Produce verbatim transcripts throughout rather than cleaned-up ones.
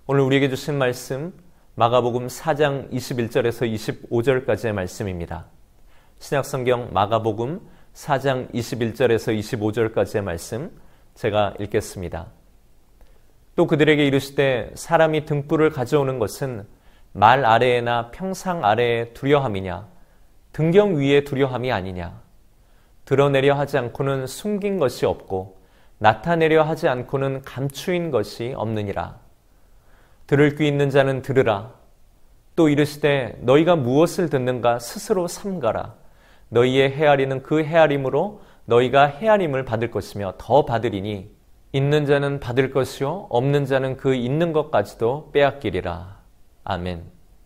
오늘 우리에게 주신 말씀 마가복음 사 장 이십일 절에서 이십오 절까지의 말씀입니다. 신약성경 마가복음 사 장 이십일 절에서 이십오 절까지의 말씀 제가 읽겠습니다. 또 그들에게 이르시되 사람이 등불을 가져오는 것은 말 아래에나 평상 아래에 두려함이냐 등경 위에 두려함이 아니냐. 드러내려 하지 않고는 숨긴 것이 없고 나타내려 하지 않고는 감추인 것이 없느니라. 들을 귀 있는 자는 들으라. 또 이르시되 너희가 무엇을 듣는가 스스로 삼가라. 너희의 헤아리는 그 헤아림으로 너희가 헤아림을 받을 것이며 더 받으리니 있는 자는 받을 것이요 없는 자는 그 있는 것까지도 빼앗기리라. 아멘.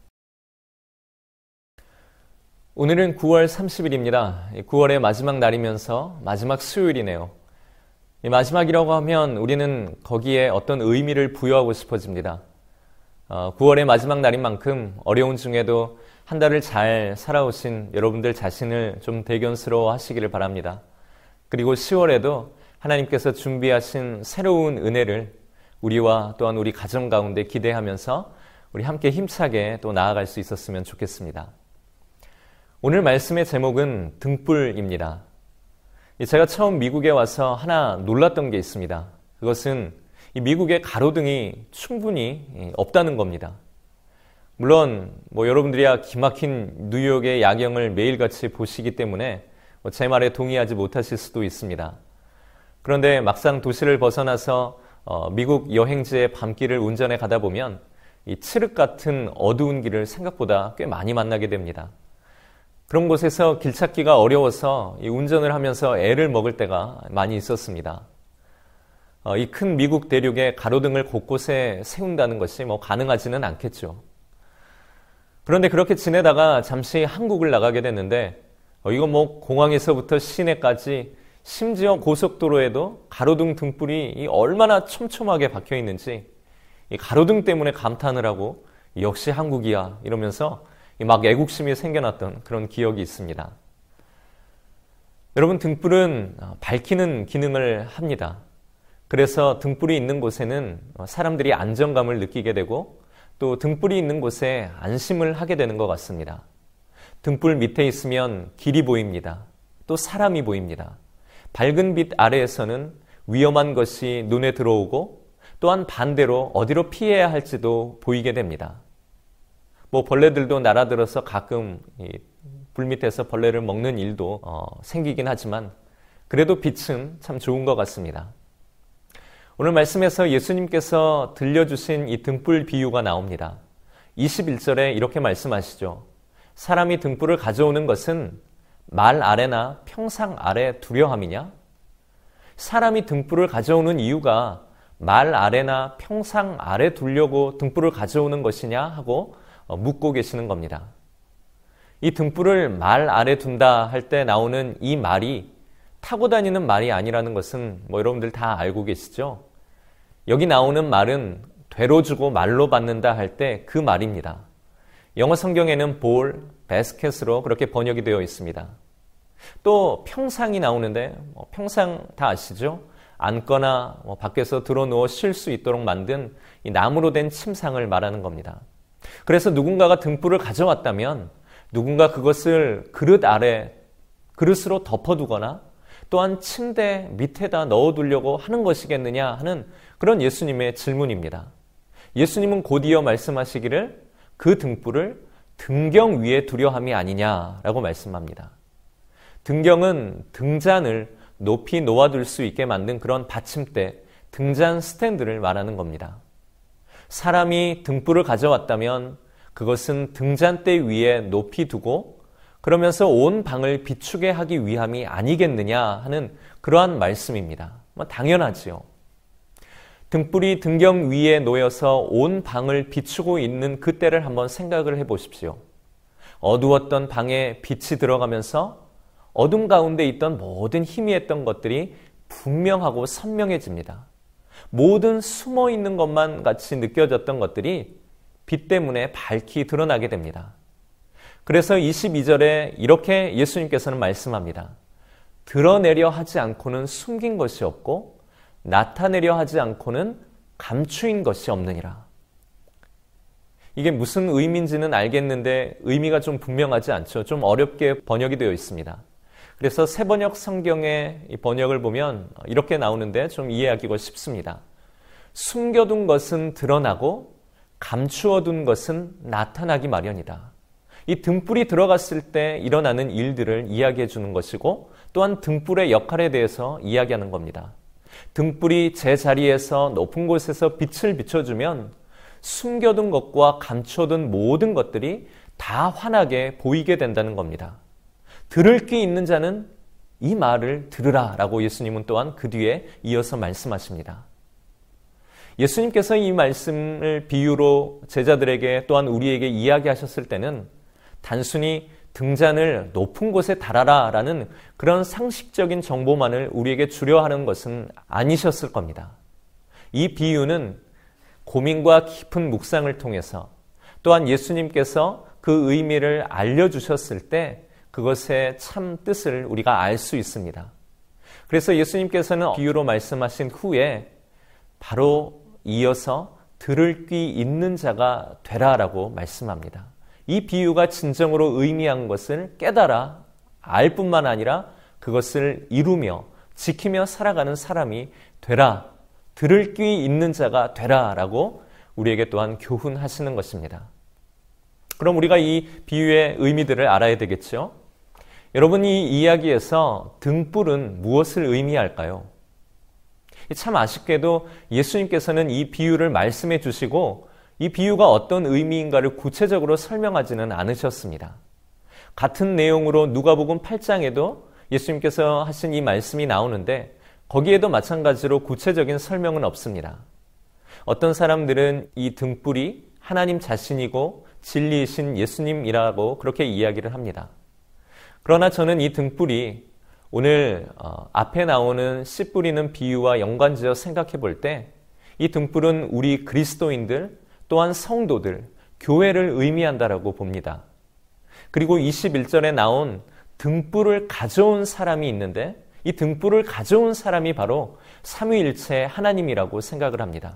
오늘은 구월 삼십일입니다. 구월의 마지막 날이면서 마지막 수요일이네요. 이 마지막이라고 하면 우리는 거기에 어떤 의미를 부여하고 싶어집니다. 어, 구월의 마지막 날인 만큼 어려운 중에도 한 달을 잘 살아오신 여러분들 자신을 좀 대견스러워 하시기를 바랍니다. 그리고 시월에도 하나님께서 준비하신 새로운 은혜를 우리와 또한 우리 가정 가운데 기대하면서 우리 함께 힘차게 또 나아갈 수 있었으면 좋겠습니다. 오늘 말씀의 제목은 등불입니다. 제가 처음 미국에 와서 하나 놀랐던 게 있습니다. 그것은 이 미국의 가로등이 충분히 없다는 겁니다. 물론 뭐 여러분들이야 기막힌 뉴욕의 야경을 매일같이 보시기 때문에 제 말에 동의하지 못하실 수도 있습니다. 그런데 막상 도시를 벗어나서 어, 미국 여행지의 밤길을 운전해 가다 보면 이 칠흑 같은 어두운 길을 생각보다 꽤 많이 만나게 됩니다. 그런 곳에서 길 찾기가 어려워서 이 운전을 하면서 애를 먹을 때가 많이 있었습니다. 어, 이 큰 미국 대륙에 가로등을 곳곳에 세운다는 것이 뭐 가능하지는 않겠죠. 그런데 그렇게 지내다가 잠시 한국을 나가게 됐는데 어, 이거 뭐 공항에서부터 시내까지 심지어 고속도로에도 가로등 등불이 얼마나 촘촘하게 박혀 있는지 이 가로등 때문에 감탄을 하고 역시 한국이야 이러면서 막 애국심이 생겨났던 그런 기억이 있습니다. 여러분, 등불은 밝히는 기능을 합니다. 그래서 등불이 있는 곳에는 사람들이 안정감을 느끼게 되고 또 등불이 있는 곳에 안심을 하게 되는 것 같습니다. 등불 밑에 있으면 길이 보입니다. 또 사람이 보입니다. 밝은 빛 아래에서는 위험한 것이 눈에 들어오고 또한 반대로 어디로 피해야 할지도 보이게 됩니다. 뭐 벌레들도 날아들어서 가끔 이 불 밑에서 벌레를 먹는 일도 어, 생기긴 하지만 그래도 빛은 참 좋은 것 같습니다. 오늘 말씀에서 예수님께서 들려주신 이 등불 비유가 나옵니다. 이십일 절에 이렇게 말씀하시죠. 사람이 등불을 가져오는 것은 말 아래나 평상 아래 두려함이냐? 사람이 등불을 가져오는 이유가 말 아래나 평상 아래 두려고 등불을 가져오는 것이냐 하고 묻고 계시는 겁니다. 이 등불을 말 아래 둔다 할 때 나오는 이 말이 타고 다니는 말이 아니라는 것은 뭐 여러분들 다 알고 계시죠? 여기 나오는 말은 되로 주고 말로 받는다 할 때 그 말입니다. 영어 성경에는 볼, 바스켓으로 그렇게 번역이 되어 있습니다. 또 평상이 나오는데 뭐 평상 다 아시죠? 앉거나 뭐 밖에서 들어 누워 쉴 수 있도록 만든 이 나무로 된 침상을 말하는 겁니다. 그래서 누군가가 등불을 가져왔다면 누군가 그것을 그릇 아래 그릇으로 덮어두거나 또한 침대 밑에다 넣어두려고 하는 것이겠느냐 하는 그런 예수님의 질문입니다. 예수님은 곧이어 말씀하시기를 그 등불을 등경 위에 두려 함이 아니냐라고 말씀합니다. 등경은 등잔을 높이 놓아둘 수 있게 만든 그런 받침대, 등잔 스탠드를 말하는 겁니다. 사람이 등불을 가져왔다면 그것은 등잔대 위에 높이 두고 그러면서 온 방을 비추게 하기 위함이 아니겠느냐 하는 그러한 말씀입니다. 뭐 당연하지요. 등불이 등경 위에 놓여서 온 방을 비추고 있는 그때를 한번 생각을 해보십시오. 어두웠던 방에 빛이 들어가면서 어둠 가운데 있던 모든 희미했던 것들이 분명하고 선명해집니다. 모든 숨어있는 것만 같이 느껴졌던 것들이 빛 때문에 밝히 드러나게 됩니다. 그래서 이십이 절에 이렇게 예수님께서는 말씀합니다. 드러내려 하지 않고는 숨긴 것이 없고 나타내려 하지 않고는 감추인 것이 없느니라. 이게 무슨 의미인지는 알겠는데 의미가 좀 분명하지 않죠. 좀 어렵게 번역이 되어 있습니다. 그래서 새번역 성경의 이 번역을 보면 이렇게 나오는데 좀 이해하기가 쉽습니다. 숨겨둔 것은 드러나고 감추어둔 것은 나타나기 마련이다. 이 등불이 들어갔을 때 일어나는 일들을 이야기해 주는 것이고 또한 등불의 역할에 대해서 이야기하는 겁니다. 등불이 제자리에서 높은 곳에서 빛을 비춰주면 숨겨둔 것과 감춰둔 모든 것들이 다 환하게 보이게 된다는 겁니다. 들을 귀 있는 자는 이 말을 들으라 라고 예수님은 또한 그 뒤에 이어서 말씀하십니다. 예수님께서 이 말씀을 비유로 제자들에게 또한 우리에게 이야기하셨을 때는 단순히 등잔을 높은 곳에 달아라 라는 그런 상식적인 정보만을 우리에게 주려 하는 것은 아니셨을 겁니다. 이 비유는 고민과 깊은 묵상을 통해서 또한 예수님께서 그 의미를 알려주셨을 때 그것의 참 뜻을 우리가 알 수 있습니다. 그래서 예수님께서는 비유로 말씀하신 후에 바로 이어서 들을 귀 있는 자가 되라라고 말씀합니다. 이 비유가 진정으로 의미한 것을 깨달아 알 뿐만 아니라 그것을 이루며 지키며 살아가는 사람이 되라, 들을 귀 있는 자가 되라라고 우리에게 또한 교훈하시는 것입니다. 그럼 우리가 이 비유의 의미들을 알아야 되겠죠? 여러분, 이 이야기에서 등불은 무엇을 의미할까요? 참 아쉽게도 예수님께서는 이 비유를 말씀해 주시고 이 비유가 어떤 의미인가를 구체적으로 설명하지는 않으셨습니다. 같은 내용으로 누가복음 팔 장에도 예수님께서 하신 이 말씀이 나오는데 거기에도 마찬가지로 구체적인 설명은 없습니다. 어떤 사람들은 이 등불이 하나님 자신이고 진리이신 예수님이라고 그렇게 이야기를 합니다. 그러나 저는 이 등불이 오늘 앞에 나오는 씨 뿌리는 비유와 연관지어 생각해 볼 때 이 등불은 우리 그리스도인들 또한 성도들, 교회를 의미한다라고 봅니다. 그리고 이십일 절에 나온 등불을 가져온 사람이 있는데 이 등불을 가져온 사람이 바로 삼위일체 하나님이라고 생각을 합니다.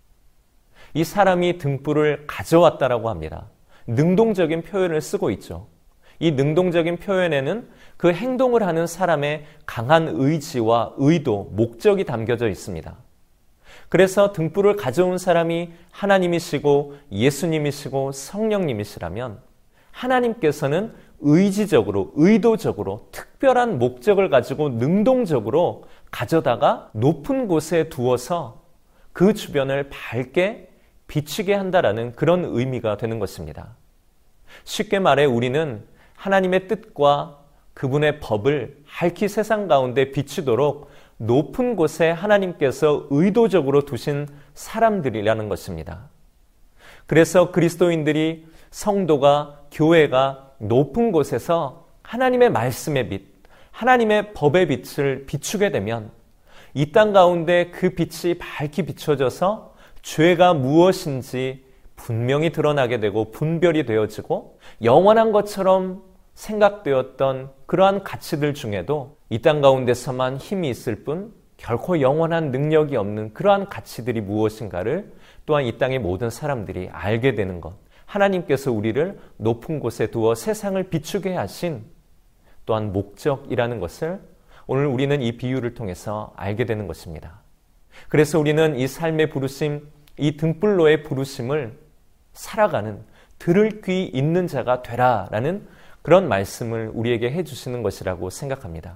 이 사람이 등불을 가져왔다라고 합니다. 능동적인 표현을 쓰고 있죠. 이 능동적인 표현에는 그 행동을 하는 사람의 강한 의지와 의도, 목적이 담겨져 있습니다. 그래서 등불을 가져온 사람이 하나님이시고 예수님이시고 성령님이시라면 하나님께서는 의지적으로, 의도적으로 특별한 목적을 가지고 능동적으로 가져다가 높은 곳에 두어서 그 주변을 밝게 비추게 한다라는 그런 의미가 되는 것입니다. 쉽게 말해 우리는 하나님의 뜻과 그분의 법을 밝히 세상 가운데 비추도록 높은 곳에 하나님께서 의도적으로 두신 사람들이라는 것입니다. 그래서 그리스도인들이, 성도가, 교회가 높은 곳에서 하나님의 말씀의 빛, 하나님의 법의 빛을 비추게 되면 이 땅 가운데 그 빛이 밝게 비춰져서 죄가 무엇인지 분명히 드러나게 되고 분별이 되어지고 영원한 것처럼 생각되었던 그러한 가치들 중에도 이 땅 가운데서만 힘이 있을 뿐 결코 영원한 능력이 없는 그러한 가치들이 무엇인가를 또한 이 땅의 모든 사람들이 알게 되는 것, 하나님께서 우리를 높은 곳에 두어 세상을 비추게 하신 또한 목적이라는 것을 오늘 우리는 이 비유를 통해서 알게 되는 것입니다. 그래서 우리는 이 삶의 부르심, 이 등불로의 부르심을 살아가는 들을 귀 있는 자가 되라라는 그런 말씀을 우리에게 해주시는 것이라고 생각합니다.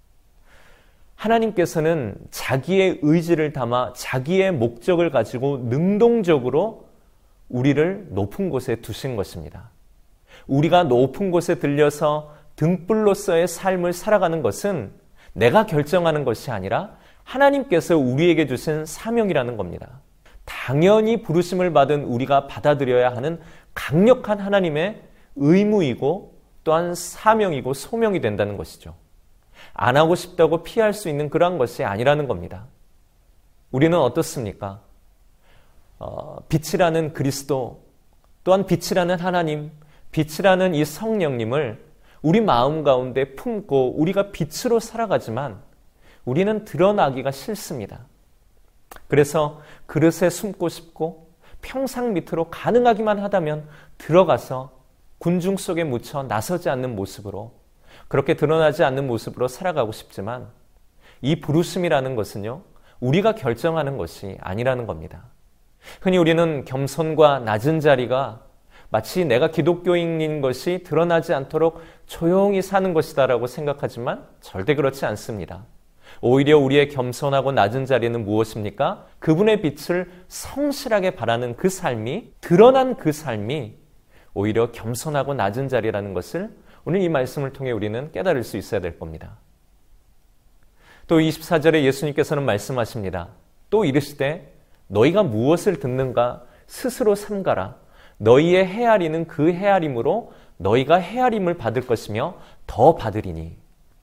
하나님께서는 자기의 의지를 담아 자기의 목적을 가지고 능동적으로 우리를 높은 곳에 두신 것입니다. 우리가 높은 곳에 들려서 등불로서의 삶을 살아가는 것은 내가 결정하는 것이 아니라 하나님께서 우리에게 주신 사명이라는 겁니다. 당연히 부르심을 받은 우리가 받아들여야 하는 강력한 하나님의 의무이고 또한 사명이고 소명이 된다는 것이죠. 안 하고 싶다고 피할 수 있는 그러한 것이 아니라는 겁니다. 우리는 어떻습니까? 어, 빛이라는 그리스도, 또한 빛이라는 하나님, 빛이라는 이 성령님을 우리 마음 가운데 품고 우리가 빛으로 살아가지만 우리는 드러나기가 싫습니다. 그래서 그릇에 숨고 싶고 평상 밑으로 가능하기만 하다면 들어가서 군중 속에 묻혀 나서지 않는 모습으로, 그렇게 드러나지 않는 모습으로 살아가고 싶지만, 이 부르심이라는 것은요, 우리가 결정하는 것이 아니라는 겁니다. 흔히 우리는 겸손과 낮은 자리가 마치 내가 기독교인인 것이 드러나지 않도록 조용히 사는 것이다라고 생각하지만 절대 그렇지 않습니다. 오히려 우리의 겸손하고 낮은 자리는 무엇입니까? 그분의 빛을 성실하게 바라는 그 삶이, 드러난 그 삶이 오히려 겸손하고 낮은 자리라는 것을 오늘 이 말씀을 통해 우리는 깨달을 수 있어야 될 겁니다. 또 이십사 절에 예수님께서는 말씀하십니다. 또 이르시되 너희가 무엇을 듣는가 스스로 삼가라. 너희의 헤아리는 그 헤아림으로 너희가 헤아림을 받을 것이며 더 받으리니.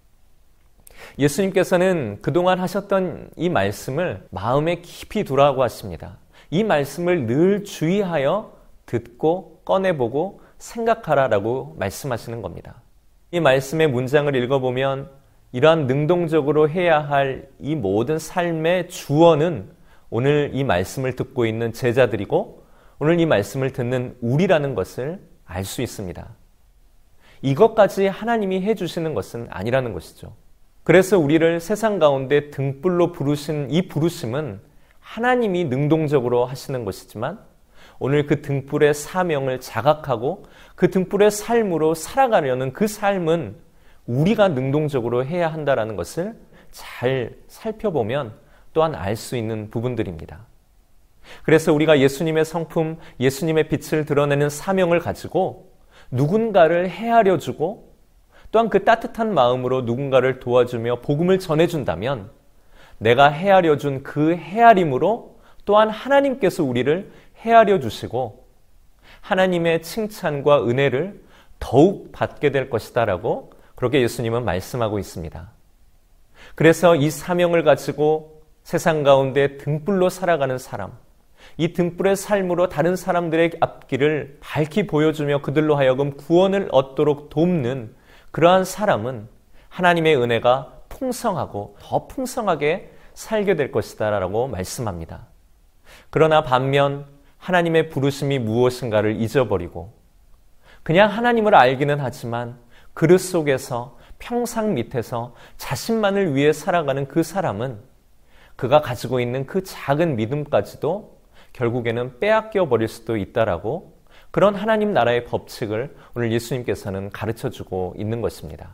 예수님께서는 그동안 하셨던 이 말씀을 마음에 깊이 두라고 하십니다. 이 말씀을 늘 주의하여 듣고 꺼내보고 생각하라라고 말씀하시는 겁니다. 이 말씀의 문장을 읽어보면 이러한 능동적으로 해야 할 이 모든 삶의 주어는 오늘 이 말씀을 듣고 있는 제자들이고 오늘 이 말씀을 듣는 우리라는 것을 알 수 있습니다. 이것까지 하나님이 해주시는 것은 아니라는 것이죠. 그래서 우리를 세상 가운데 등불로 부르신 이 부르심은 하나님이 능동적으로 하시는 것이지만 오늘 그 등불의 사명을 자각하고 그 등불의 삶으로 살아가려는 그 삶은 우리가 능동적으로 해야 한다는 것을 잘 살펴보면 또한 알 수 있는 부분들입니다. 그래서 우리가 예수님의 성품, 예수님의 빛을 드러내는 사명을 가지고 누군가를 헤아려주고 또한 그 따뜻한 마음으로 누군가를 도와주며 복음을 전해준다면 내가 헤아려준 그 헤아림으로 또한 하나님께서 우리를 헤아려 주시고 하나님의 칭찬과 은혜를 더욱 받게 될 것이다 라고 그렇게 예수님은 말씀하고 있습니다. 그래서 이 사명을 가지고 세상 가운데 등불로 살아가는 사람, 이 등불의 삶으로 다른 사람들의 앞길을 밝히 보여주며 그들로 하여금 구원을 얻도록 돕는 그러한 사람은 하나님의 은혜가 풍성하고 더 풍성하게 살게 될 것이다 라고 말씀합니다. 그러나 반면 하나님의 부르심이 무엇인가를 잊어버리고 그냥 하나님을 알기는 하지만 그릇 속에서 평상 밑에서 자신만을 위해 살아가는 그 사람은 그가 가지고 있는 그 작은 믿음까지도 결국에는 빼앗겨 버릴 수도 있다라고 그런 하나님 나라의 법칙을 오늘 예수님께서는 가르쳐주고 있는 것입니다.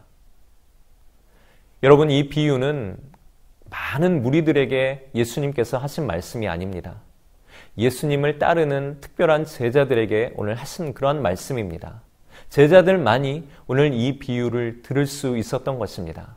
여러분, 이 비유는 많은 무리들에게 예수님께서 하신 말씀이 아닙니다. 예수님을 따르는 특별한 제자들에게 오늘 하신 그런 말씀입니다. 제자들만이 오늘 이 비유를 들을 수 있었던 것입니다.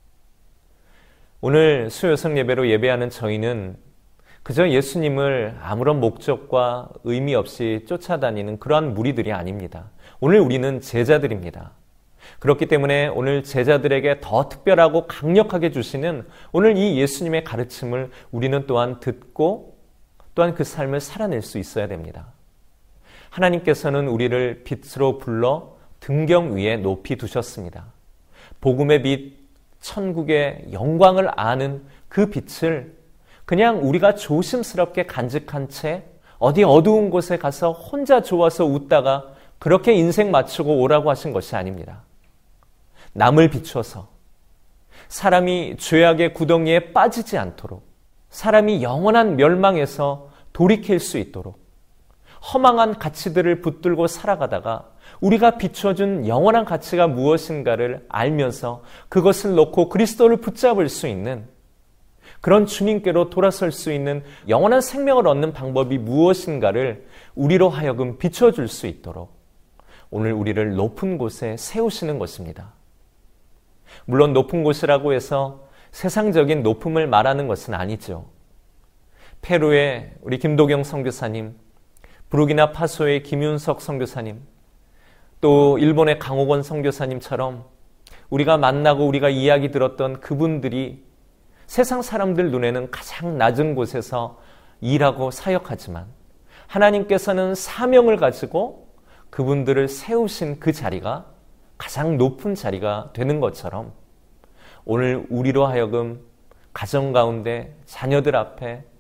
오늘 수요성 예배로 예배하는 저희는 그저 예수님을 아무런 목적과 의미 없이 쫓아다니는 그러한 무리들이 아닙니다. 오늘 우리는 제자들입니다. 그렇기 때문에 오늘 제자들에게 더 특별하고 강력하게 주시는 오늘 이 예수님의 가르침을 우리는 또한 듣고 또한 그 삶을 살아낼 수 있어야 됩니다. 하나님께서는 우리를 빛으로 불러 등경 위에 높이 두셨습니다. 복음의 빛, 천국의 영광을 아는 그 빛을 그냥 우리가 조심스럽게 간직한 채 어디 어두운 곳에 가서 혼자 좋아서 웃다가 그렇게 인생 맞추고 오라고 하신 것이 아닙니다. 남을 비춰서 사람이 죄악의 구덩이에 빠지지 않도록, 사람이 영원한 멸망에서 돌이킬 수 있도록 허망한 가치들을 붙들고 살아가다가 우리가 비춰준 영원한 가치가 무엇인가를 알면서 그것을 놓고 그리스도를 붙잡을 수 있는 그런 주님께로 돌아설 수 있는 영원한 생명을 얻는 방법이 무엇인가를 우리로 하여금 비춰줄 수 있도록 오늘 우리를 높은 곳에 세우시는 것입니다. 물론 높은 곳이라고 해서 세상적인 높음을 말하는 것은 아니죠. 페루의 우리 김도경 선교사님, 부르기나 파소의 김윤석 선교사님, 또 일본의 강옥원 선교사님처럼 우리가 만나고 우리가 이야기 들었던 그분들이 세상 사람들 눈에는 가장 낮은 곳에서 일하고 사역하지만 하나님께서는 사명을 가지고 그분들을 세우신 그 자리가 가장 높은 자리가 되는 것처럼 오늘 우리로 하여금 가정 가운데 자녀들 앞에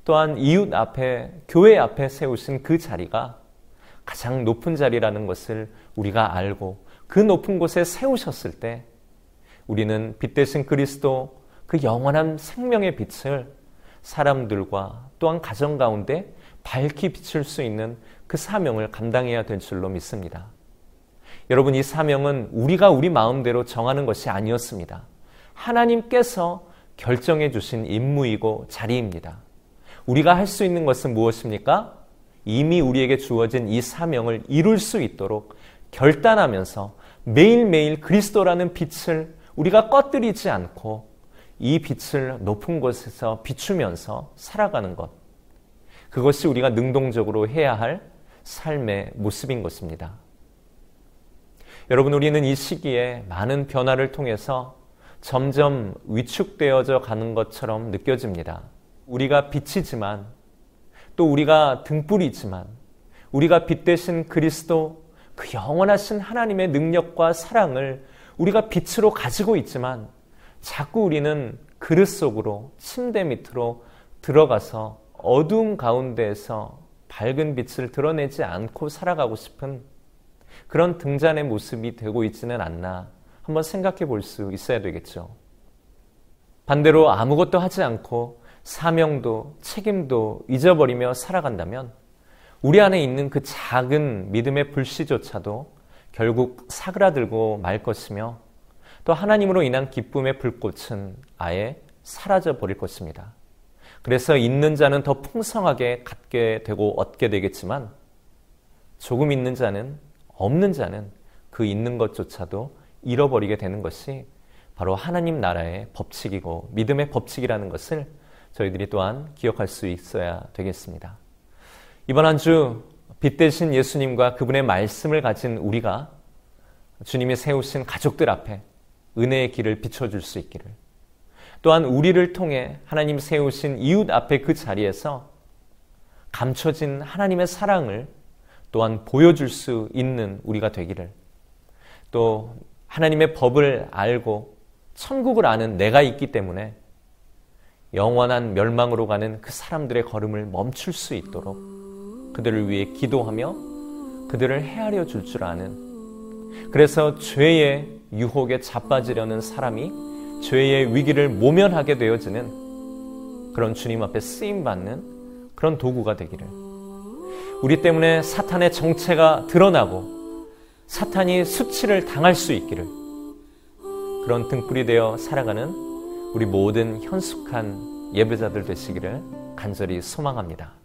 또한 이웃 앞에, 교회 앞에 세우신 그 자리가 가장 높은 자리라는 것을 우리가 알고 그 높은 곳에 세우셨을 때 우리는 빛 대신 그리스도 그 영원한 생명의 빛을 사람들과 또한 가정 가운데 밝히 비출 수 있는 그 사명을 감당해야 될 줄로 믿습니다. 여러분, 이 사명은 우리가 우리 마음대로 정하는 것이 아니었습니다. 하나님께서 결정해 주신 임무이고 자리입니다. 우리가 할 수 있는 것은 무엇입니까? 이미 우리에게 주어진 이 사명을 이룰 수 있도록 결단하면서 매일매일 그리스도라는 빛을 우리가 꺼뜨리지 않고 이 빛을 높은 곳에서 비추면서 살아가는 것. 그것이 우리가 능동적으로 해야 할 삶의 모습인 것입니다. 여러분, 우리는 이 시기에 많은 변화를 통해서 점점 위축되어져 가는 것처럼 느껴집니다. 우리가 빛이지만 또 우리가 등불이지만 우리가 빛 대신 그리스도 그 영원하신 하나님의 능력과 사랑을 우리가 빛으로 가지고 있지만 자꾸 우리는 그릇 속으로 침대 밑으로 들어가서 어두움 가운데에서 밝은 빛을 드러내지 않고 살아가고 싶은 그런 등잔의 모습이 되고 있지는 않나 한번 생각해 볼 수 있어야 되겠죠. 반대로 아무것도 하지 않고 사명도 책임도 잊어버리며 살아간다면 우리 안에 있는 그 작은 믿음의 불씨조차도 결국 사그라들고 말 것이며 또 하나님으로 인한 기쁨의 불꽃은 아예 사라져 버릴 것입니다. 그래서 있는 자는 더 풍성하게 갖게 되고 얻게 되겠지만 조금 있는 자는, 없는 자는 그 있는 것조차도 잃어버리게 되는 것이 바로 하나님 나라의 법칙이고 믿음의 법칙이라는 것을 저희들이 또한 기억할 수 있어야 되겠습니다. 이번 한 주 빛 대신 예수님과 그분의 말씀을 가진 우리가 주님이 세우신 가족들 앞에 은혜의 길을 비춰줄 수 있기를, 또한 우리를 통해 하나님 세우신 이웃 앞에 그 자리에서 감춰진 하나님의 사랑을 또한 보여줄 수 있는 우리가 되기를, 또 하나님의 법을 알고 천국을 아는 내가 있기 때문에 영원한 멸망으로 가는 그 사람들의 걸음을 멈출 수 있도록 그들을 위해 기도하며 그들을 헤아려 줄 줄 아는, 그래서 죄의 유혹에 자빠지려는 사람이 죄의 위기를 모면하게 되어지는 그런 주님 앞에 쓰임받는 그런 도구가 되기를, 우리 때문에 사탄의 정체가 드러나고 사탄이 수치를 당할 수 있기를, 그런 등불이 되어 살아가는 우리 모든 현숙한 예배자들 되시기를 간절히 소망합니다.